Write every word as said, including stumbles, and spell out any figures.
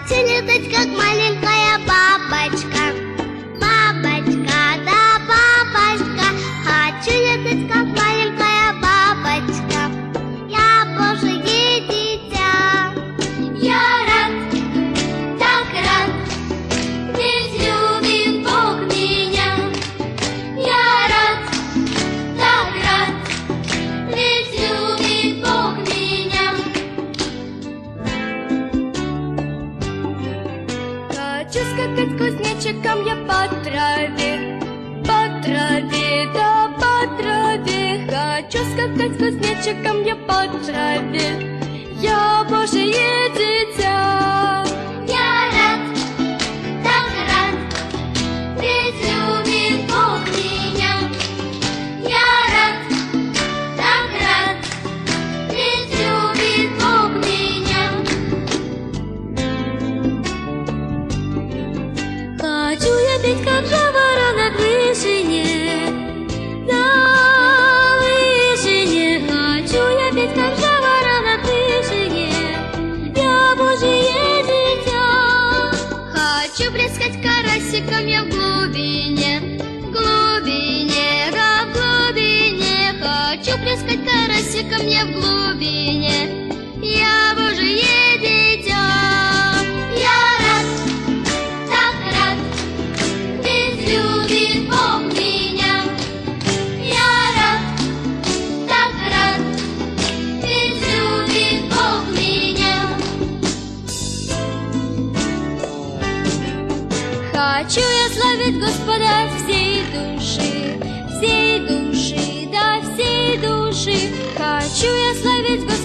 Хочу летать, как маленькая бабочка. Бабочка, да бабочка. Хочу летать, как маленькая бабочка. Я Божие дитя. Я рад, так рад, ведь любит Бог меня. Я рад, так рад, ведь любит Бог меня. Хочу скакать кузнечиком я по траве, по траве, да по траве. Хочу скакать кузнечиком я по траве. Я Божие дитя. Я рад, так рад, ведь любит Бог меня. Я рад, так рад, ведь любит Бог меня. Хочу я петь, как жаворон на вышине, на вышине. Хочу я петь, как жаворон на вышине. Я Божие дитя. Хочу плескать карасиком я в глубине, в глубине, да в глубине. Хочу плескать карасиком я в глубине. Я Божие дитя. Я рад, так рад, ведь любит Бог меня. Я рад, так рад, ведь любит Бог меня. Хочу я славить Господа всей души, всей души, да всей души. Хочу я славить Господа